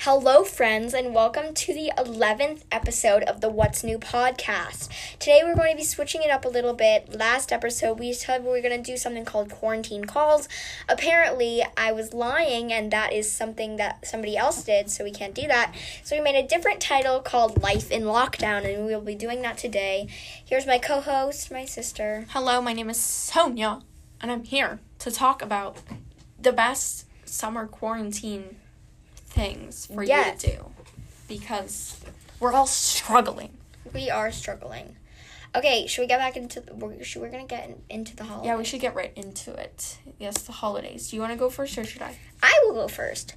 Hello, friends, and welcome to the 11th episode of the What's New podcast. Today, we're going to be switching it up a little bit. Last episode, we said we were going to do something called quarantine calls. Apparently, I was lying, and that is something that somebody else did, so we can't do that. So we made a different title called Life in Lockdown, and we will be doing that today. Here's my co-host, my sister. Hello, my name is Sonia, and I'm here to talk about the best summer quarantine things for you to do, because we're all struggling. We are struggling. Okay, should we get back into we're gonna get into the holidays? Yeah, we should get right into it. Yes, the holidays. Do you want to go first, or should I? I will go first.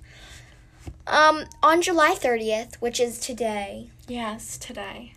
On July 30th, which is today. Yes, today.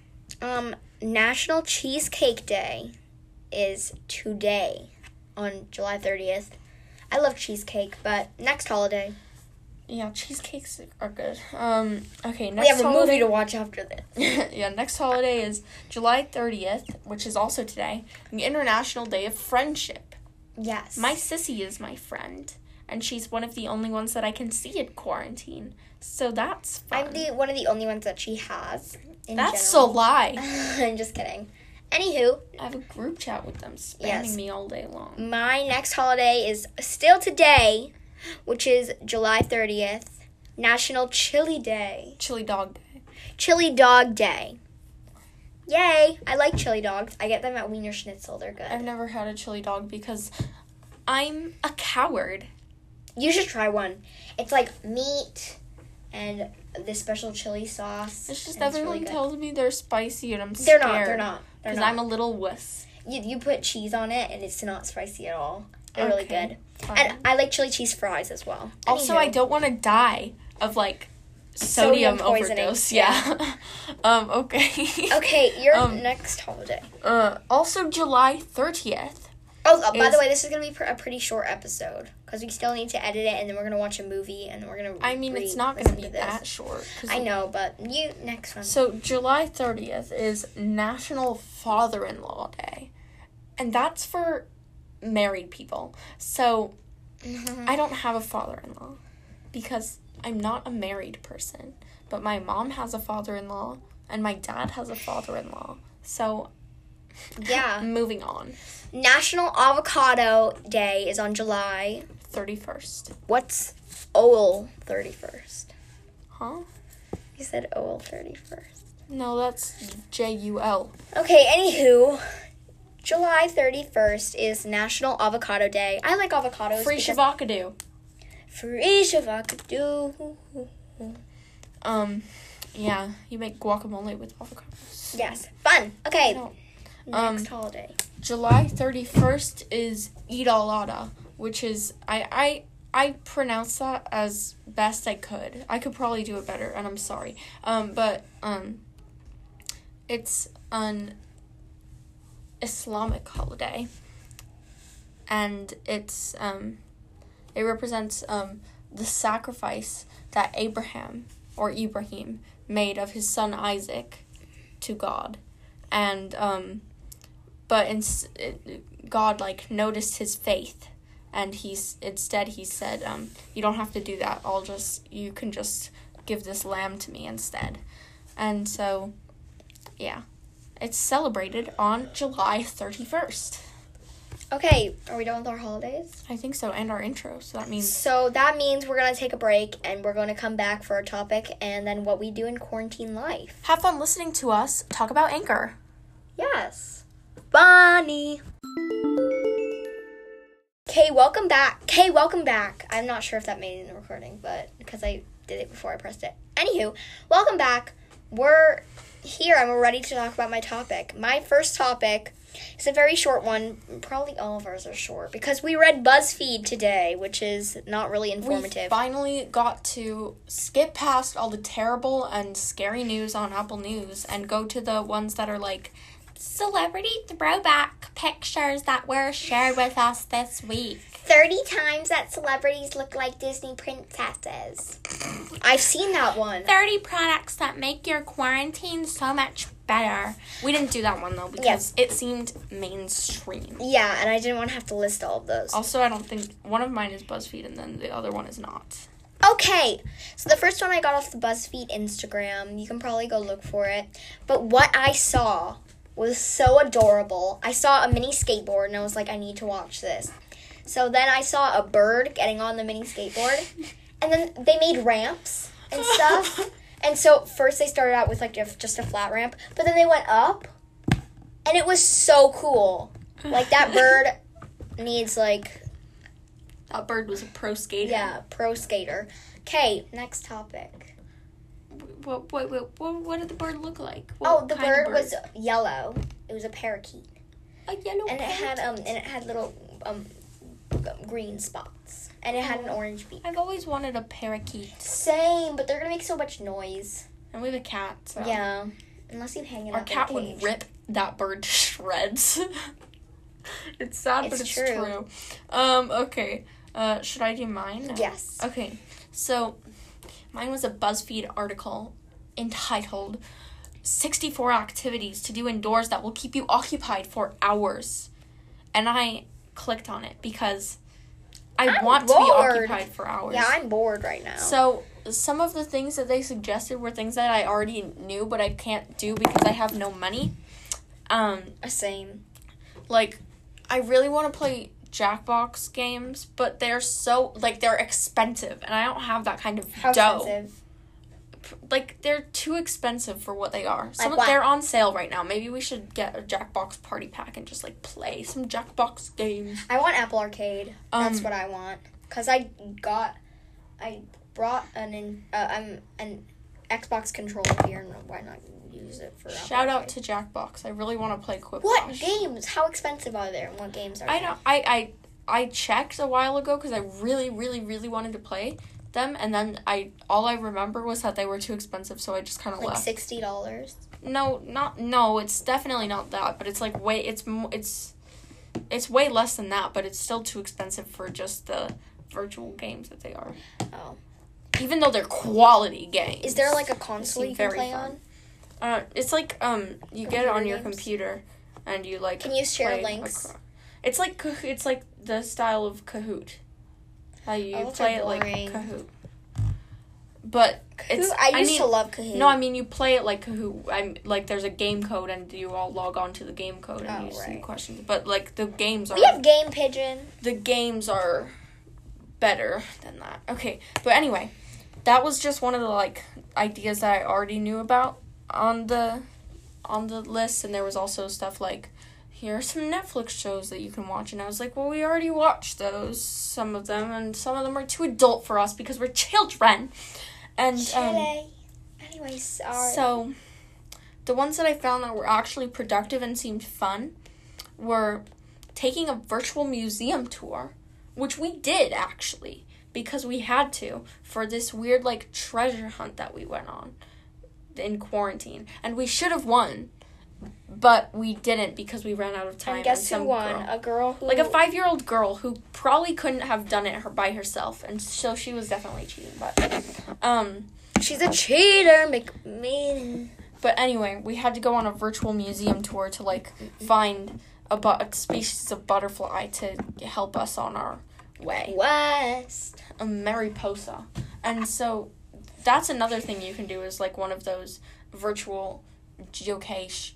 National Cheesecake Day is today on July 30th. I love cheesecake, but next holiday. Yeah, cheesecakes are good. Okay, next we have a holiday, movie to watch after this. Yeah, next holiday is July 30th, which is also today, the International Day of Friendship. Yes. My sissy is my friend, and she's one of the only ones that I can see in quarantine. So that's fun. I'm one of the only ones that she has. That's a lie. I'm just kidding. Anywho, I have a group chat with them spamming me all day long. My next holiday is still today, which is July 30th, National Chili Day. Chili Dog Day. Chili Dog Day. Yay! I like chili dogs. I get them at Wiener Schnitzel. They're good. I've never had a chili dog because I'm a coward. You should try one. It's like meat and this special chili sauce. It's just everyone really tells me they're spicy and I'm scared. They're not. Because I'm a little wuss. You put cheese on it and it's not spicy at all. They're really good. Fine. And I like chili cheese fries as well. Also, Anywho. I don't want to die of, sodium overdose. Yeah. Okay. Okay, your next holiday. Also, July 30th. Oh, by the way, this is going to be a pretty short episode. Because we still need to edit it, and then we're going to watch a movie, and then we're going to it's not going to be that short. I know, but next one. So, July 30th is National Father-in-Law Day. And that's for married people. So, I don't have a father-in-law because I'm not a married person. But my mom has a father-in-law, and my dad has a father-in-law. So, yeah. Moving on. National Avocado Day is on July 31st. What's OL 31st? Huh? You said OL 31st. No, that's JUL. Okay, anywho, July 31st is National Avocado Day. I like avocados. Free shavacado. Free shavacado. Yeah, you make guacamole with avocados. Yes, fun. Okay, next holiday. July 31st is Eid al-Adha, which is, I pronounced that as best I could. I could probably do it better, and I'm sorry. But it's an Islamic holiday, and it represents the sacrifice that Ibrahim made of his son Isaac to God, and God noticed his faith, and he said, you don't have to do that. You can just give this lamb to me instead. And so, yeah, it's celebrated on July 31st. Okay, are we done with our holidays? I think so, and our intro. So that means we're going to take a break, and we're going to come back for our topic, and then what we do in quarantine life. Have fun listening to us talk about Anchor. Yes. Bonnie. Okay, welcome back. I'm not sure if that made it in the recording, but because I did it before I pressed it. Anywho, welcome back. We're here and we're ready to talk about my topic. My first topic is a very short one. Probably all of ours are short because we read BuzzFeed today, which is not really informative. We finally got to skip past all the terrible and scary news on Apple News and go to the ones that are celebrity throwback pictures that were shared with us this week. 30 times that celebrities look like Disney princesses. I've seen that one. 30 products that make your quarantine so much better. We didn't do that one, though, because it seemed mainstream. Yeah, and I didn't want to have to list all of those. Also, I don't think... One of mine is BuzzFeed, and then the other one is not. Okay, so the first one I got off the BuzzFeed Instagram. You can probably go look for it. But what I saw was so adorable. I saw a mini skateboard, and I was like, I need to watch this. So then I saw a bird getting on the mini skateboard, and then they made ramps and stuff. And so first they started out with like just a flat ramp, but then they went up, and it was so cool. Like that bird needs like... That bird was a pro skater. Yeah, pro skater. Okay, next topic. What did the bird look like? The bird was yellow. It was a parakeet. A yellow parakeet. And it had little green spots. And it had an orange beak. I've always wanted a parakeet. Same, but they're gonna make so much noise. And we have a cat, so. Yeah. Unless you hang it up. Our cat would rip that bird to shreds. It's sad, but it's true. Okay. Should I do mine now? Yes. Okay. So, mine was a BuzzFeed article entitled 64 Activities to Do Indoors That Will Keep You Occupied for Hours. And I clicked on it because I want to be occupied for hours. Yeah, I'm bored right now. So, some of the things that they suggested were things that I already knew, but I can't do because I have no money. Same. Like, I really want to play Jackbox games, but they're so, like, they're expensive, and I don't have that kind of How dough. expensive? Like, they're too expensive for what they are. They're on sale right now. Maybe we should get a Jackbox party pack and just, like, play some Jackbox games. I want Apple Arcade. That's what I want. Because I brought an Xbox controller here, and why not use it for Shout out to Jackbox. I really want to play Quiplash. What games? How expensive are there? And what games are there? I checked a while ago because I really, really, really wanted to play them, and then all I remember was that they were too expensive, so I just kind of left. Like $60? No, it's definitely not that, but it's like it's way less than that, but it's still too expensive for just the virtual games that they are. Oh. Even though they're quality games. Is there like a console you can play on? It's like you get it on your computer, and you like. Can you share links? It's like the style of Kahoot. How you play it like Kahoot. But Kahoot? I used to love Kahoot. No, I mean you play it like Kahoot. There's a game code, and you all log on to the game code and you see questions. But like the games are. We have Game Pigeon. The games are better than that. Okay, but anyway, that was just one of the like ideas that I already knew about on the list, and there was also stuff like, here are some Netflix shows that you can watch, and I was like, well, we already watched those, some of them, and some of them are too adult for us because we're children. And Anyways, sorry. So the ones that I found that were actually productive and seemed fun were taking a virtual museum tour, which we did actually because we had to for this weird like treasure hunt that we went on in quarantine, and we should have won, but we didn't because we ran out of time. And guess who won? A girl who... Like a 5-year-old girl who probably couldn't have done it by herself, and so she was definitely cheating, but she's a cheater, McMean. But anyway, we had to go on a virtual museum tour to like find a species of butterfly to help us on our way. West. A Mariposa. And so that's another thing you can do is like one of those virtual geocache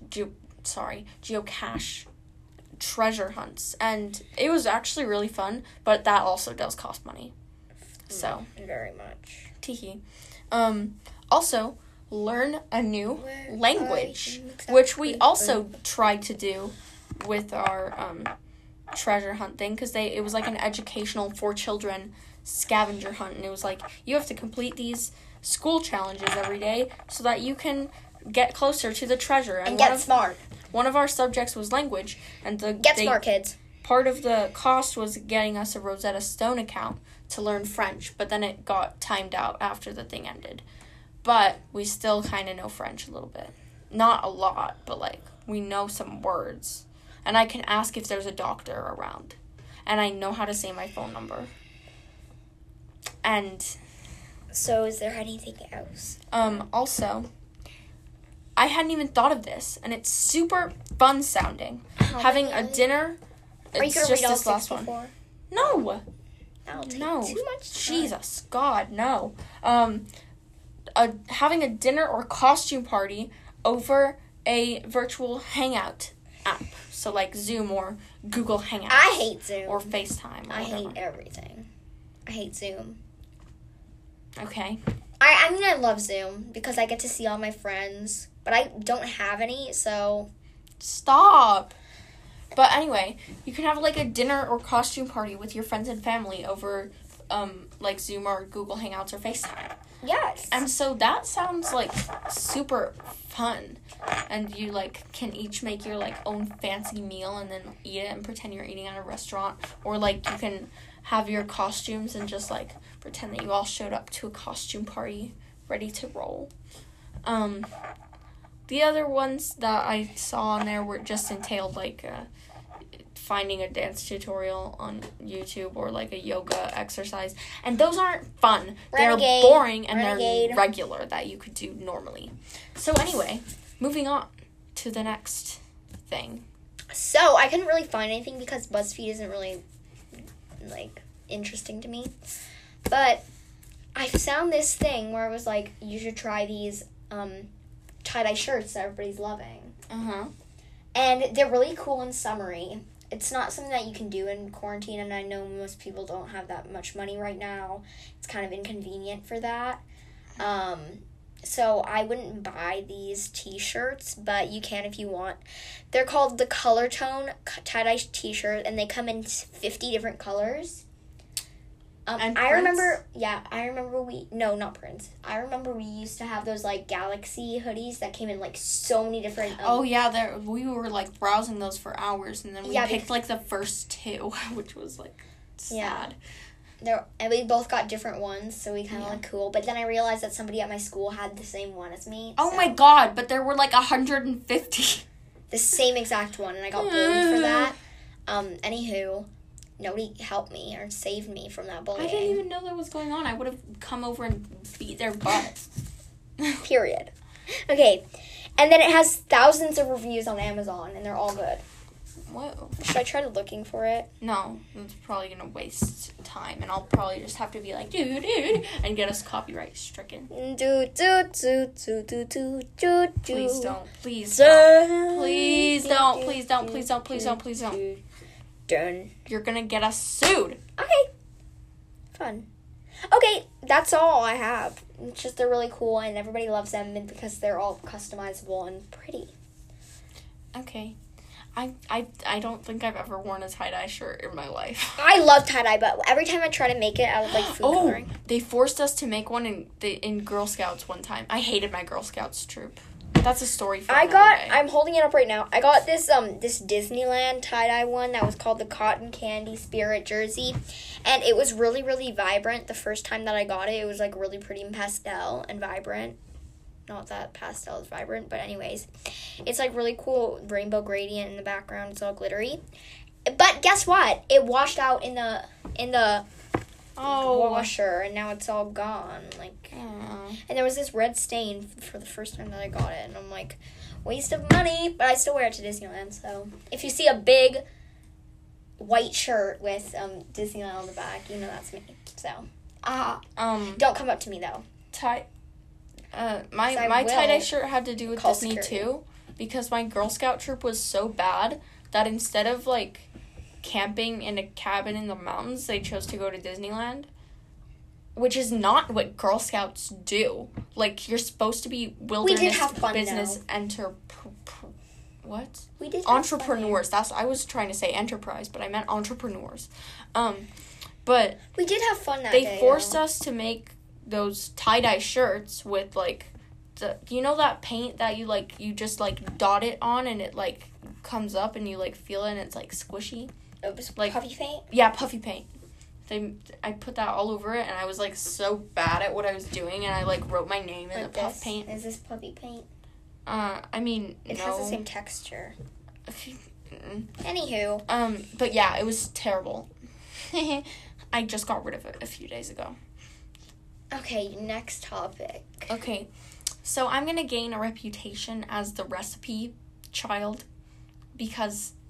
treasure hunts. And it was actually really fun, but that also does cost money. So. Very much. Teehee. Also, learn a new language, which we also tried to do with our treasure hunt thing, because it was like an educational for children scavenger hunt, and it was like you have to complete these school challenges every day so that you can get closer to the treasure and get smart. One of our subjects was language, and smart, kids. Part of the cost was getting us a Rosetta Stone account to learn French, but then it got timed out after the thing ended. But we still kind of know French a little bit. Not a lot, but like we know some words. And I can ask if there's a doctor around. And I know how to say my phone number. And so is there anything else? Also, I hadn't even thought of this, and it's super fun sounding. Having a dinner. Are you going to read all 64? No. That'll take No. too much time. Jesus, God, no. Having a dinner or costume party over a virtual hangout app. So like Zoom or Google Hangouts. I hate Zoom. Or FaceTime. Or I whatever. hate everything. I hate Zoom. Okay. I mean, I love Zoom because I get to see all my friends, but I don't have any, so... Stop. But anyway, you can have like a dinner or costume party with your friends and family over like Zoom or Google Hangouts or FaceTime. Yes. And so that sounds like super fun. And you like can each make your like own fancy meal and then eat it and pretend you're eating at a restaurant. Or like you can have your costumes and just like pretend that you all showed up to a costume party ready to roll. The other ones that I saw on there were just entailed like finding a dance tutorial on YouTube or like a yoga exercise. And those aren't fun. They're boring and they're regular that you could do normally. So anyway, moving on to the next thing. So I couldn't really find anything because BuzzFeed isn't really like interesting to me. But I found this thing where it was like, you should try these tie-dye shirts that everybody's loving. Uh-huh. And they're really cool and summery. It's not something that you can do in quarantine, and I know most people don't have that much money right now. It's kind of inconvenient for that. So I wouldn't buy these t-shirts, but you can if you want. They're called the Color Tone tie-dye t-shirt, and they come in 50 different colors. And I prints? Not prints. I remember we used to have those like Galaxy hoodies that came in like so many different. Oh yeah, we were like browsing those for hours, and then we picked like the first two, which was like sad. And we both got different ones, so we kind of look cool. But then I realized that somebody at my school had the same one as me. Oh my god! But there were like 150. The same exact one, and I got bullied for that. Anywho. Nobody helped me or saved me from that bullying. I didn't even know that was going on. I would have come over and beat their butt. Period. Okay. And then it has thousands of reviews on Amazon, and they're all good. Whoa. Should I try looking for it? No. It's probably going to waste time, and I'll probably just have to be like, dude, and get us copyright stricken. Please Please don't. Please don't. Please don't. Please don't. Please don't. Please don't. Please don't. Done. You're gonna get us sued. Okay. Fun. Okay, that's all I have. It's just they're really cool and everybody loves them because they're all customizable and pretty. Okay. I don't think I've ever worn a tie-dye shirt in my life. I love tie-dye, but every time I try to make it out of like food coloring. They forced us to make one in Girl Scouts one time. I hated my Girl Scouts troop. That's a story for another day. I'm holding it up right now. I got this Disneyland tie-dye one that was called the Cotton Candy Spirit Jersey. And it was really, really vibrant. The first time that I got it, it was like really pretty and pastel and vibrant. Not that pastel is vibrant, but anyways. It's like really cool rainbow gradient in the background. It's all glittery. But guess what? It washed out in the washer, and now it's all gone. And there was this red stain for the first time that I got it, and I'm like, waste of money, but I still wear it to Disneyland. So if you see a big white shirt with Disneyland on the back, you know that's me. So don't come up to me though. My tie-dye shirt had to do with Disney too, because my Girl Scout troop was so bad that instead of like camping in a cabin in the mountains, they chose to go to Disneyland, which is not what Girl Scouts do. Like, you're supposed to be wilderness we did have fun, business what? We did entrepreneurs. I was trying to say enterprise, but I meant entrepreneurs. But we did have fun that day. They forced us to make those tie-dye shirts with like that paint that you just like dot it on and it like comes up and you like feel it and it's like squishy. It was like puffy paint? Yeah, puffy paint. I put that all over it and I was like so bad at what I was doing and I like wrote my name in the puff paint. Is this puffy paint? I mean, it has the same texture. Mm-mm. Anywho. But yeah, it was terrible. I just got rid of it a few days ago. Okay, next topic. Okay, so I'm going to gain a reputation as the recipe child because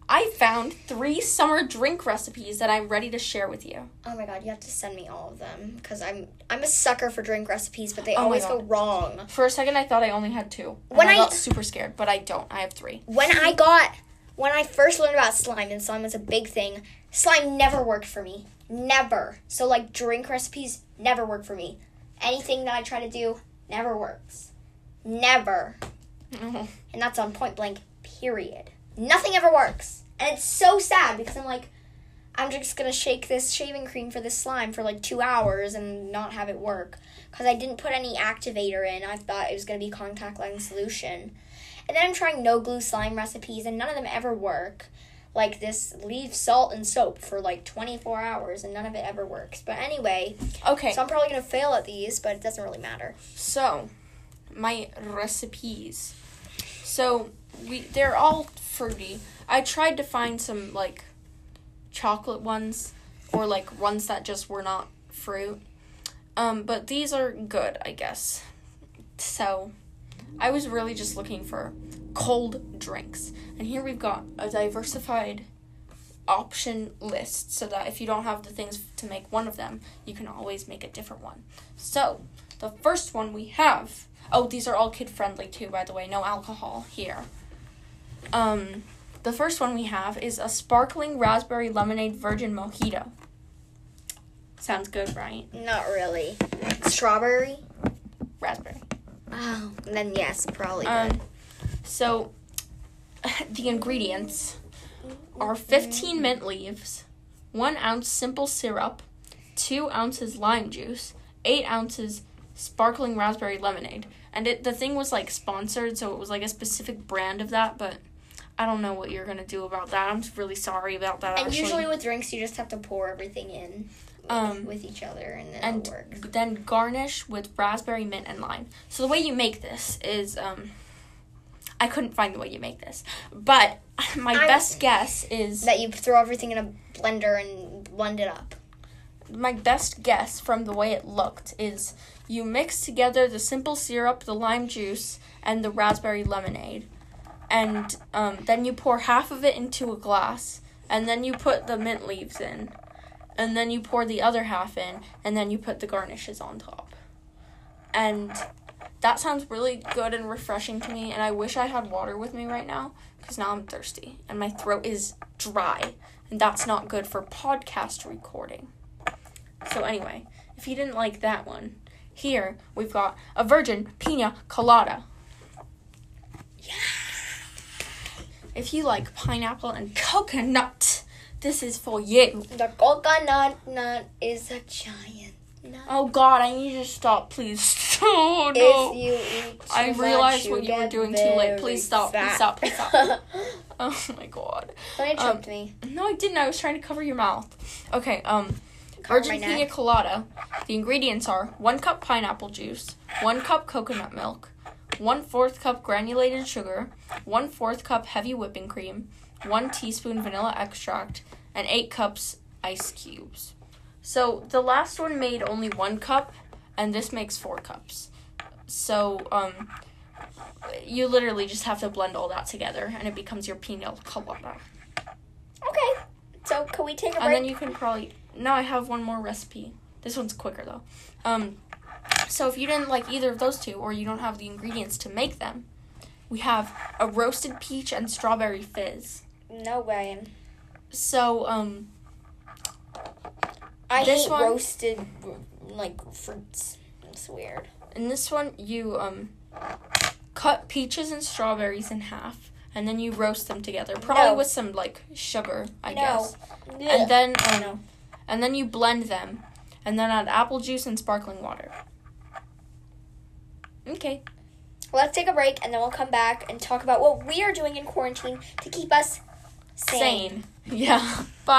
I found 3 summer drink recipes that I'm ready to share with you. Oh my god, you have to send me all of them because I'm a sucker for drink recipes, but they Oh my always God. go wrong. For a second, I thought I only had 2. When I I- got super scared, but I don't. I have 3. When I first learned about slime, and slime was a big thing, slime never worked for me. Never. So, like, drink recipes never work for me. Anything that I try to do never works. Never. Oh. And that's on point blank, period. Nothing ever works. And it's so sad because I'm just going to shake this shaving cream for this slime for like 2 hours and not have it work. Because I didn't put any activator in. I thought it was going to be contact lens solution. And then I'm trying no glue slime recipes and none of them ever work. Like this, leave salt and soap for like 24 hours and none of it ever works. But anyway, Okay. so I'm probably going to fail at these, but it doesn't really matter. So, my recipes. So, they're all fruity. I tried to find some, like, chocolate ones or, like, ones that just were not fruit. But these are good, I guess. So, I was really just looking for cold drinks. And here we've got a diversified option list so that if you don't have the things to make one of them, you can always make a different one. So, the first one we have... Oh, these are all kid-friendly too, by the way. No alcohol here. The first one we have is a sparkling raspberry lemonade virgin mojito. Sounds good, right? Not really. Strawberry? Raspberry. Oh, then yes, probably good. So, the ingredients are 15 mint leaves, 1 ounce simple syrup, 2 ounces lime juice, 8 ounces sparkling raspberry lemonade. And the thing was, like, sponsored, so it was, like, a specific brand of that, but I don't know what you're going to do about that. I'm really sorry about that, And actually. usually with drinks, you just have to pour everything in with each other, and then it'll work. Then garnish with raspberry, mint, and lime. So the way you make this is, I couldn't find the way you make this, but my best guess is... That you throw everything in a blender and blend it up. My best guess from the way it looked is you mix together the simple syrup, the lime juice, and the raspberry lemonade. And then you pour half of it into a glass, and then you put the mint leaves in. And then you pour the other half in, and then you put the garnishes on top. And that sounds really good and refreshing to me, and I wish I had water with me right now, because now I'm thirsty, and my throat is dry, and that's not good for podcast recording. So anyway, if you didn't like that one, here we've got a virgin pina colada. Yeah. If you like pineapple and coconut, this is for you. The coconut nut is a giant nut. Oh God, I need you to stop, please. Oh no. If you eat too I much, realized what you were doing too late. Please stop. Fat. Please stop. Please stop. Oh my God. Somebody choked me. No, I didn't. I was trying to cover your mouth. Okay, Cover virgin my pina neck. colada. The ingredients are 1 cup pineapple juice, 1 cup coconut milk, 1/4 cup granulated sugar, 1/4 cup heavy whipping cream, 1 teaspoon vanilla extract, and 8 cups ice cubes. So the last one made only 1 cup, and this makes 4 cups. So you literally just have to blend all that together, and it becomes your pina colada. Okay. So, can we take a break? And then you can probably... No, I have one more recipe. This one's quicker, though. So if you didn't like either of those two, or you don't have the ingredients to make them, we have a roasted peach and strawberry fizz. No way. So, I this hate one- roasted, like, fruits. It's weird. in this one, you, cut peaches and strawberries in half, and then you roast them together. Probably No. with some, like, sugar, I No. guess. Ugh. And then, No. and then you blend them, and then add apple juice and sparkling water. Okay. Let's take a break, and then we'll come back and talk about what we are doing in quarantine to keep us sane. Yeah. Bye.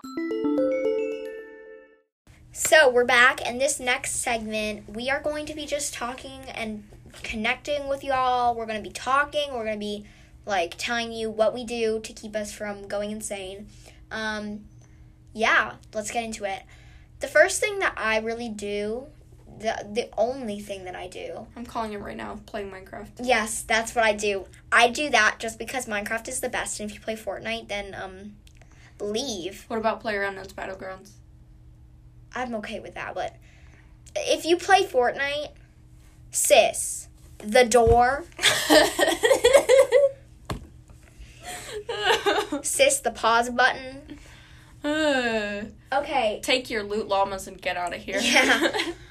So, we're back, and this next segment, we are going to be just talking and connecting with y'all. We're going to be talking. We're going to be, like, telling you what we do to keep us from going insane. Yeah, let's get into it. The first thing that I really do the only thing that I do. I'm calling it right now, playing Minecraft. Yes, that's what I do. I do that just because Minecraft is the best, and if you play Fortnite, then, leave. What about PlayerUnknown's Battlegrounds? I'm okay with that, but if you play Fortnite, sis, the door, sis, the pause button. Okay. Take your loot llamas and get out of here. Yeah.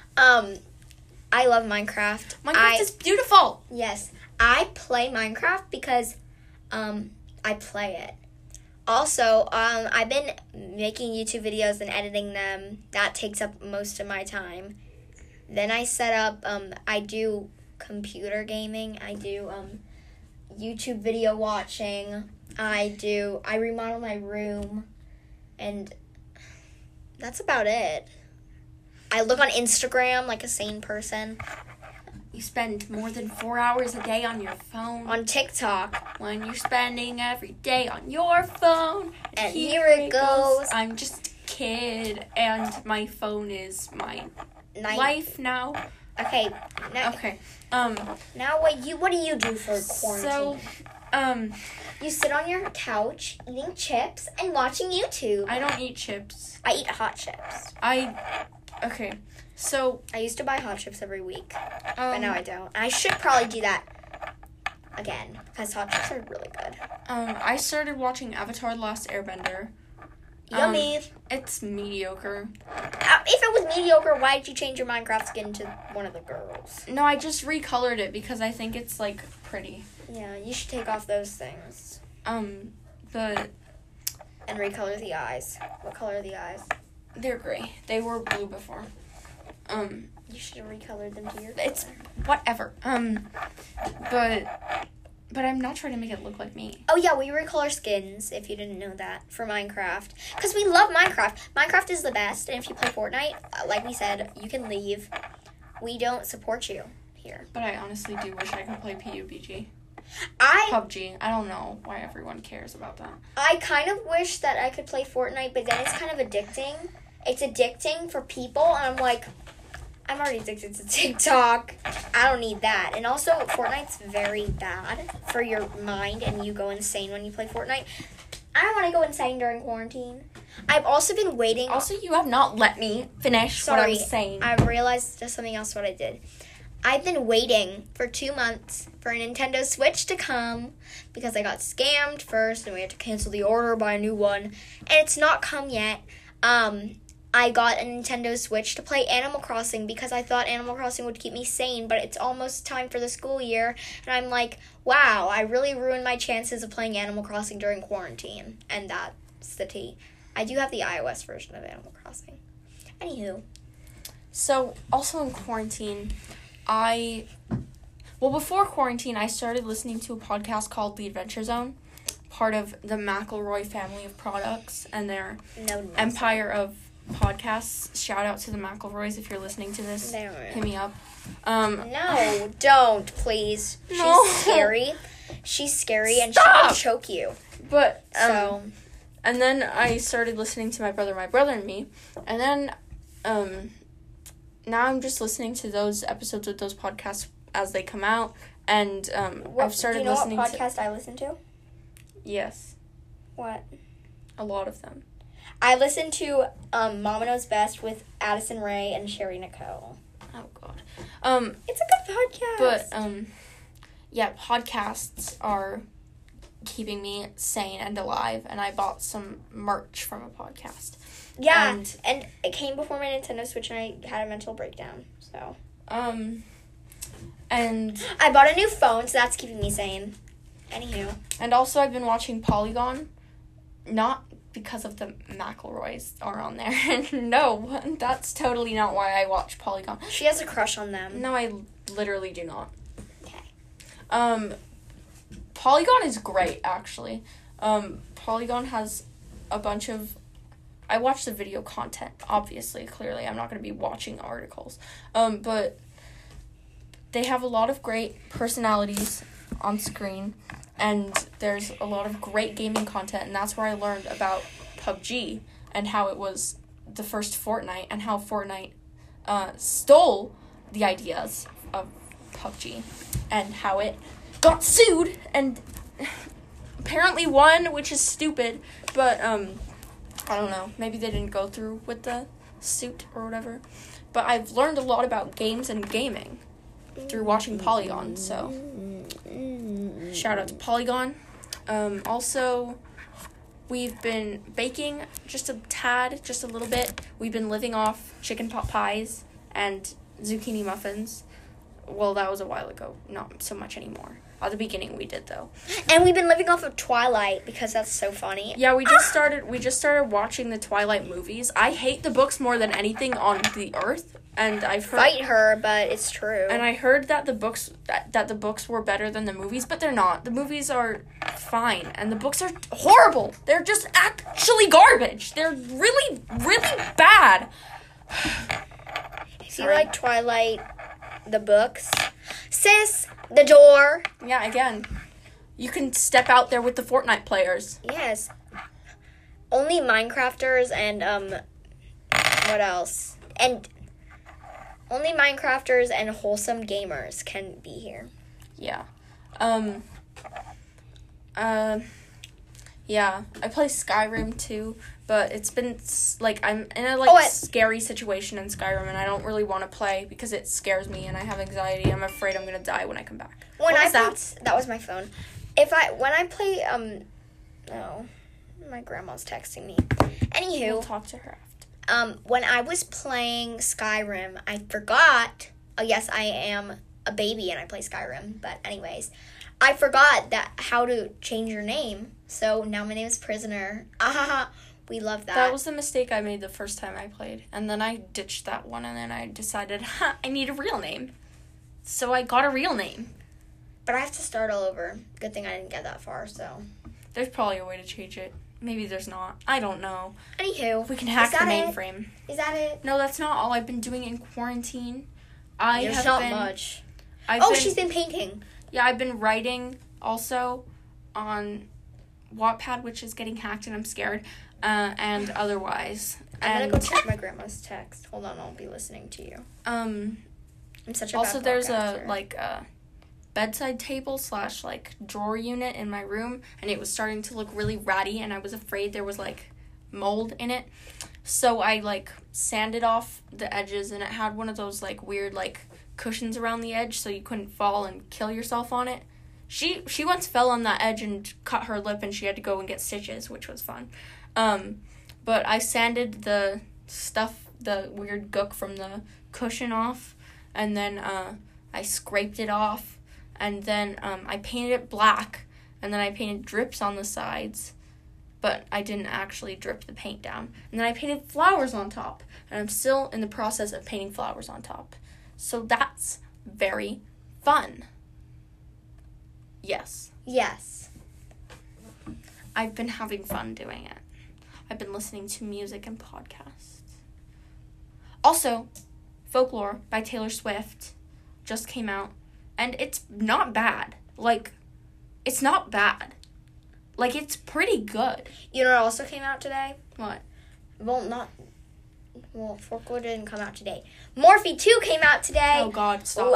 I love Minecraft. Minecraft is beautiful. Yes. I play Minecraft because, I play it. Also, I've been making YouTube videos and editing them. That takes up most of my time. Then I set up, I do computer gaming. I do, YouTube video watching. I remodel my room. And that's about it. I look on Instagram like a sane person. You spend more than 4 hours a day on your phone. On TikTok. When you're spending every day on your phone. And here it goes. I'm just a kid, and my phone is my life now. Okay. Okay. Now what do you do for quarantine? So, you sit on your couch eating chips and watching YouTube. I don't eat chips. I eat hot chips. Okay. So I used to buy hot chips every week, but now I don't. I should probably do that again because hot chips are really good. I started watching Avatar: The Last Airbender. Yummy. It's mediocre. If it was mediocre, why did you change your Minecraft skin to one of the girls? No, I just recolored it because I think it's like pretty. Yeah, you should take off those things. And recolor the eyes. What color are the eyes? They're gray. They were blue before. You should have recolored them to your color. It's whatever. But I'm not trying to make it look like me. Oh yeah, we recolor skins, if you didn't know that, for Minecraft. Because we love Minecraft. Minecraft is the best, and if you play Fortnite, like we said, you can leave. We don't support you here. But I honestly do wish I could play PUBG. PUBG. I don't know why everyone cares about that. I kind of wish that I could play Fortnite, but then it's kind of addicting. It's addicting for people, and I'm like, I'm already addicted to TikTok. I don't need that. And also, Fortnite's very bad for your mind, and you go insane when you play Fortnite. I don't want to go insane during quarantine. I've also been waiting. Also, you have not let me finish what I was saying. I realized there's something else what I did. I've been waiting for 2 months for a Nintendo Switch to come because I got scammed first, and we had to cancel the order, buy a new one. And it's not come yet. I got a Nintendo Switch to play Animal Crossing because I thought Animal Crossing would keep me sane, but it's almost time for the school year, and I'm like, wow, I really ruined my chances of playing Animal Crossing during quarantine, and that's the tea. I do have the iOS version of Animal Crossing. Anywho. So, also in quarantine, before quarantine, I started listening to a podcast called The Adventure Zone, part of the McElroy family of products, and their empire of podcasts. Shout out to the McElroys if you're listening to this. Hit me up. No, don't, please. No. She's scary. She's scary, and she will choke you. But, and then I started listening to My Brother and Me, and then, now I'm just listening to those episodes of those podcasts as they come out, and, I've started listening to... Do you know what podcast I listen to? Yes. What? A lot of them. I listen to Mama Knows Best with Addison Rae and Sherry Nicole. Oh, God. It's a good podcast. But, yeah, podcasts are keeping me sane and alive, and I bought some merch from a podcast. Yeah, and it came before my Nintendo Switch, and I had a mental breakdown, so. And I bought a new phone, so that's keeping me sane. Anywho. And also I've been watching Polygon, not because of the McElroys are on there. No, that's totally not why I watch Polygon. She has a crush on them. No, I literally do not. Okay. Polygon is great, actually. Polygon has a bunch of... I watch the video content, obviously, clearly. I'm not going to be watching articles. But they have a lot of great personalities on screen, and there's a lot of great gaming content, and that's where I learned about PUBG and how it was the first Fortnite, and how Fortnite stole the ideas of PUBG and how it got sued and apparently won, which is stupid, but I don't know, maybe they didn't go through with the suit or whatever. But I've learned a lot about games and gaming through watching Polygon, so shout out to Polygon. Also, we've been baking just a tad, just a little bit. We've been living off chicken pot pies and zucchini muffins. Well, that was a while ago. Not so much anymore. At the beginning, we did, though. And we've been living off of Twilight because that's so funny. Yeah, we just started watching the Twilight movies. I hate the books more than anything on the earth, and I've heard... Fight her, but it's true. And I heard that the books were better than the movies, but they're not. The movies are fine, and the books are horrible. They're just actually garbage. They're really, really bad. If you like Twilight, the books, sis, the door. Yeah, again, you can step out there with the Fortnite players. Yes. Only Minecrafters and, what else? And only Minecrafters and wholesome gamers can be here. Yeah. Yeah, I play Skyrim too, but it's been, I'm in a, scary situation in Skyrim, and I don't really want to play because it scares me, and I have anxiety. I'm afraid I'm going to die when I come back. That was my phone. When I play, no, my grandma's texting me. Anywho. We'll talk to her after. When I was playing Skyrim, I forgot, yes, I am a baby and I play Skyrim, but anyways, I forgot how to change your name. So now my name is Prisoner. We love that. That was the mistake I made the first time I played. And then I ditched that one, and then I decided, I need a real name. So I got a real name. But I have to start all over. Good thing I didn't get that far, so. There's probably a way to change it. Maybe there's not. I don't know. Anywho. We can hack the mainframe. Is that it? No, that's not all I've been doing in quarantine. There's not much. She's been painting. Yeah, I've been writing also on Wattpad, which is getting hacked, and I'm scared. And otherwise. I'm gonna go check my grandma's text. Hold on, I'll be listening to you. I'm such a also, bad there's podcaster. a bedside table / drawer unit in my room, and it was starting to look really ratty, and I was afraid there was mold in it. So I sanded off the edges, and it had one of those weird cushions around the edge so you couldn't fall and kill yourself on it. She once fell on that edge and cut her lip, and she had to go and get stitches, which was fun. But I sanded the weird gook from the cushion off, and then I scraped it off, and then I painted it black, and then I painted drips on the sides, but I didn't actually drip the paint down. And then I painted flowers on top, and I'm still in the process of painting flowers on top. So that's very fun. Yes. Yes. I've been having fun doing it. I've been listening to music and podcasts. Also, Folklore by Taylor Swift just came out, and it's not bad. It's not bad. It's pretty good. You know what also came out today? What? Folklore didn't come out today. Morphe 2 came out today. Oh, God, stop.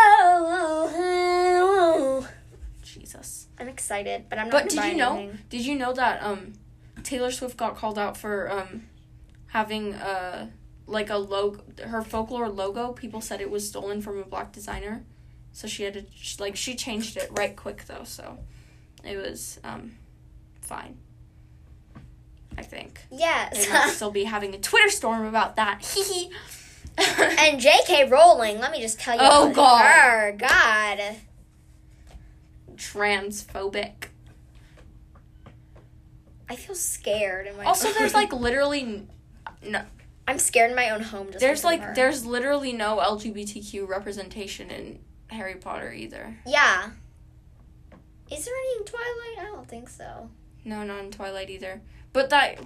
Whoa. Jesus. I'm excited, but I'm not going to buy anything. Did you know that Taylor Swift got called out for having a logo, her Folklore logo? People said it was stolen from a black designer, so she had to she changed it right quick though, so it was fine. I think. Yes. They might still be having a Twitter storm about that. Hee. And J.K. Rowling, let me just tell you. Oh, God. Her. God. Transphobic. I feel scared in my Also, own. there's literally no. I'm scared in my own home. Just There's literally no LGBTQ representation in Harry Potter either. Yeah. Is there any in Twilight? I don't think so. No, not in Twilight either. But that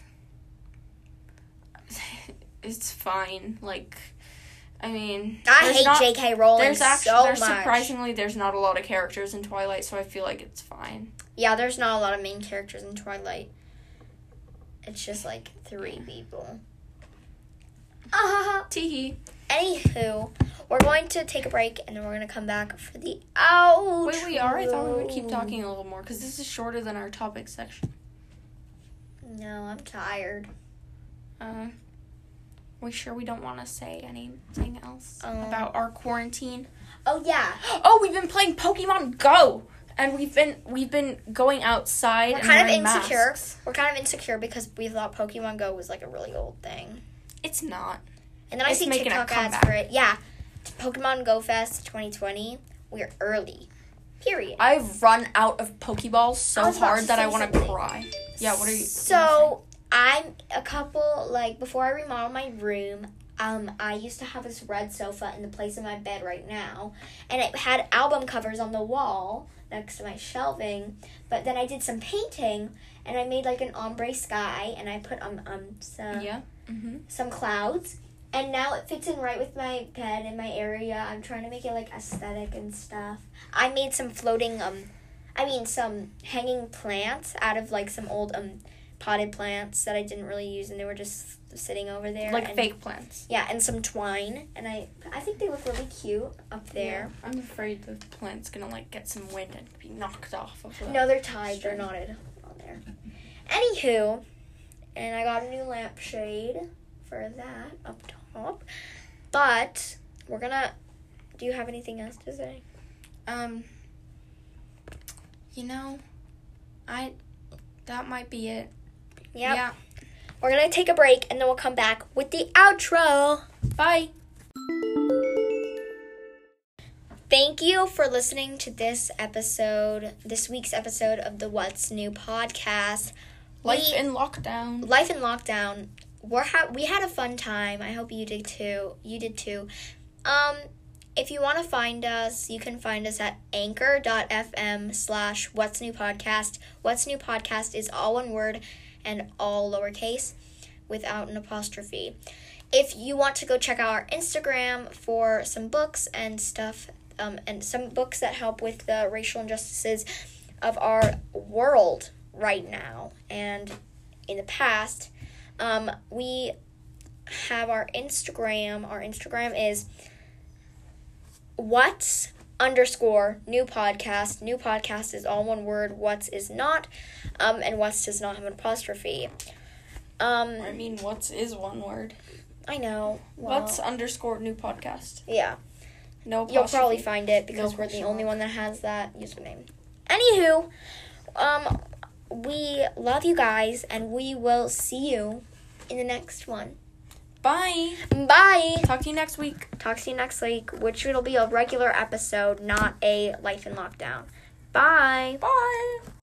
it's fine. I hate J.K. Rowling so much. Surprisingly, there's not a lot of characters in Twilight, so I feel like it's fine. Yeah, there's not a lot of main characters in Twilight. It's just 3 people. Teehee. Anywho, we're going to take a break, and then we're going to come back for the outro. Wait, we are? I thought we would keep talking a little more, because this is shorter than our topic section. No, I'm tired. We sure we don't want to say anything else about our quarantine? Oh, yeah. Oh, we've been playing Pokemon Go! And we've been going outside. We're and kind of wearing insecure. Masks. We're kind of insecure because we thought Pokemon Go was like a really old thing. It's not. And then I see TikTok ads for it. Yeah. Pokemon Go Fest 2020. We're early. Period. I've run out of Pokeballs so hard that I want to cry. Yeah, what are you... So, I'm before I remodel my room, I used to have this red sofa in the place of my bed right now. And it had album covers on the wall next to my shelving. But then I did some painting, and I made like an ombre sky, and I put some clouds. And now it fits in right with my bed and my area. I'm trying to make it like aesthetic and stuff. I made some some hanging plants out of like some old potted plants that I didn't really use, and they were just sitting over there. Like fake plants. Yeah, and some twine, and I think they look really cute up there. Yeah, I'm afraid the plant's gonna like get some wind and be knocked off of the... No, they're tied. They're knotted on there. Anywho, and I got a new lampshade for that up top. But we're gonna... Do you have anything else to say? That might be it. Yep. Yeah. We're gonna take a break, and then we'll come back with the outro. Bye. Thank you for listening to this week's episode of the What's New podcast. Life in lockdown. Life in lockdown. We had a fun time. I hope you did too. You did too. If you want to find us, you can find us at anchor.fm/What's New Podcast. What's New Podcast is all one word and all lowercase without an apostrophe. If you want to go check out our Instagram for some books and stuff, and some books that help with the racial injustices of our world right now and in the past, we have our Instagram. Our Instagram is What's_new podcast. New podcast is all one word. What's is not. And What's does not have an apostrophe. What's is one word. I know. Well, What's_new podcast. Yeah. No apostrophe. You'll probably find it because we're the only one that has that username. Anywho, we love you guys, and we will see you in the next one. Bye. Bye. Talk to you next week. Which it'll be a regular episode, not a Life in Lockdown. Bye. Bye.